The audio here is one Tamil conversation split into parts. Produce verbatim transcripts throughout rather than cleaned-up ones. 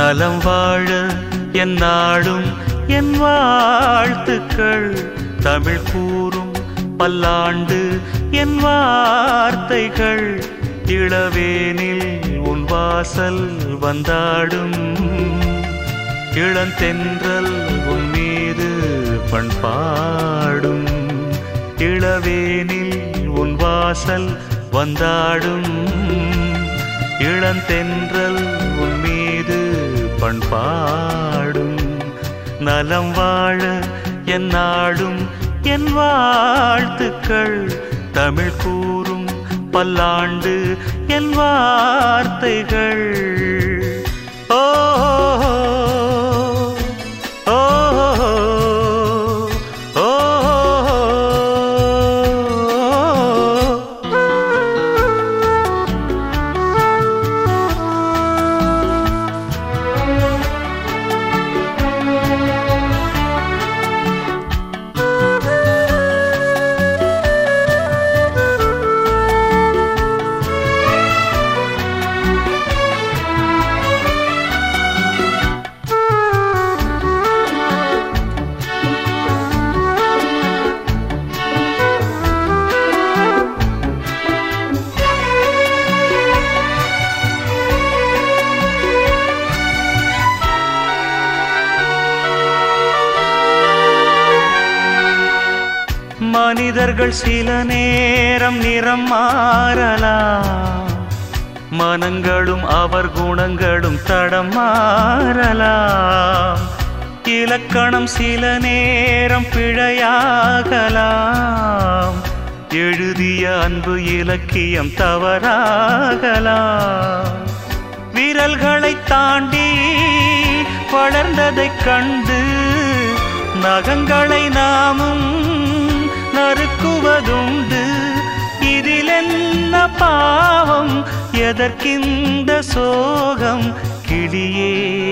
நலம் வாழ என் நாடும் என் வாழ்த்துக்கள். தமிழ் கூறும் பல்லாண்டு என் வார்த்தைகள். இளவேனில் உன் வாசல் வந்தாடும். இளந்தென்றல் உன் மீது பண்பாடும். இளவேனில் உன் வாசல் வந்தாடும். இளந்தென்றல் உன் மீது பண்பாடும். நலம் வாழ என் நாடும் என் வாழ்த்துக்கள். தமிழ் கூறும் பல்லாண்டு என் வார்த்தைகள். ஓ ஓ ஓ மனிதர்கள் சில நேரம் நிறம் மாறலாம். மனங்களும் அவர் குணங்களும் தடம் மாறலாம். இலக்கணம் சில நேரம் பிழையாகலாம். எழுதிய அன்பு இலக்கியம் தவறாகலாம். விரல்களை தாண்டி வளர்ந்ததைக் கண்டு நகங்களை நாமும் நறுக்குவதுண்டு. இதில் என்ன பாவம், எதற்கிந்த சோகம்? கிளியே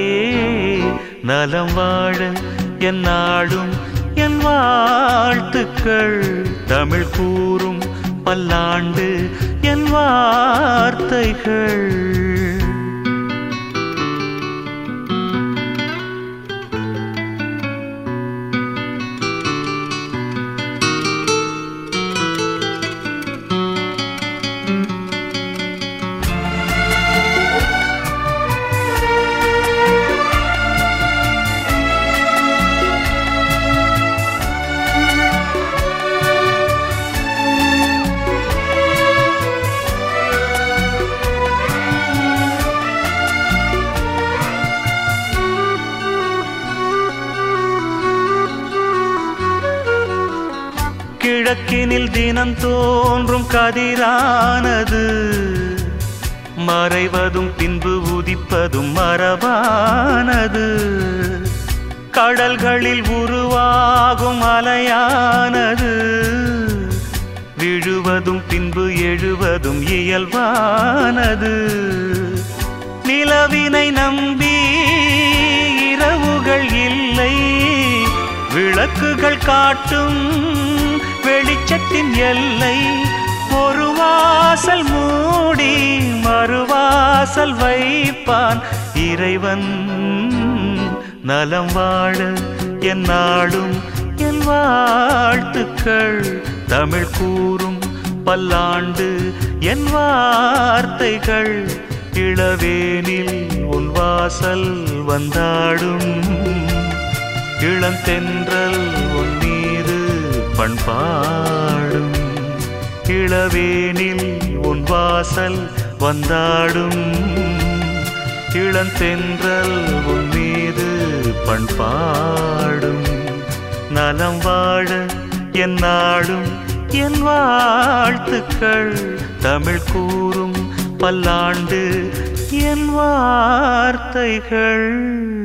நலம் வாழ என் நாடும் என் வாழ்த்துக்கள். தமிழ் கூறும் பல்லாண்டு என் வார்த்தைகள். கிழக்கினில் தினம் தோன்றும் கதிரானது மறைவதும் பின்பு உதிப்பதும் மரபானது. கடல்களில் உருவாகும் அலையானது விழுவதும் பின்பு எழுவதும் இயல்பானது. நிலவினை நம்பி இரவுகள் இல்லை. விளக்குகள் காட்டும் வெளிச்சத்தின் எல்லை. ஒரு வாசல் மூடி மறுவாசல் வைப்பான் இறைவன். நலம் வாழ என் நாடும் என் வாழ்த்துக்கள். தமிழ் கூறும் பல்லாண்டு என் வார்த்தைகள். இளவேனில் உன் வாசல் வந்தாடும். இளந்தென்றல் உன் மீது பண்பாடும். இளவேனில் உன் வாசல் வந்தாடும். இளந்தென்றல் உன் மீது பண்பாடும். நலம் வாழ என் நாடும் என் வாழ்த்துக்கள். தமிழ் கூறும் பல்லாண்டு என் வார்த்தைகள்.